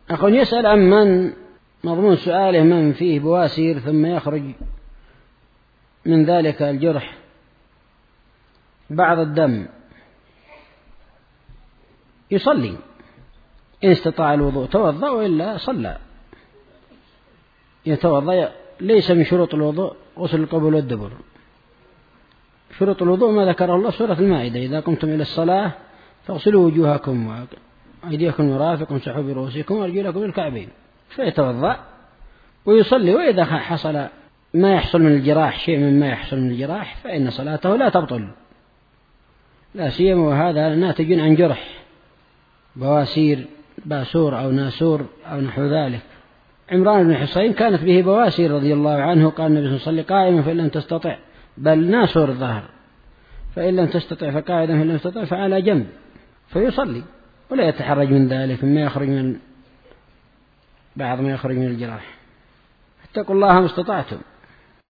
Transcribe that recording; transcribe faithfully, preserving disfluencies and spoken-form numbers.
أخو يسأل عن من مضمون سؤاله من فيه بواسير ثم يخرج من ذلك الجرح بعض الدم، يصلي إن استطاع الوضوء توضأ وإلا صلى. يتوضأ. ليس من شروط الوضوء غسل القبل والدبر. شروط الوضوء ما ذكره الله سورة المائدة: إذا قمتم إلى الصلاة فاغسلوا وجوهكم وأيديكم مرافق وامسحوا برؤوسكم وأرجلكم الكعبين. فيتوضأ ويصلي. وإذا حصل ما يحصل من الجراح شيء مما يحصل من الجراح فإن صلاته لا تبطل، لا سيما وهذا ناتج عن جرح بواسير، باسور أو ناسور أو نحو ذلك. عمران بن حصين كانت به بواسير رضي الله عنه، قال النبي صلى الله عليه وسلم: قائما فإن لم تستطع، بل ناسور الظهر، فإن لم تستطع فقاعدا فإن لم تستطع فعلى جنب، فيصلي ولا يتحرج من ذلك مما يخرج من بعض ما يخرج من الجراح. اتقوا الله ما استطعتم.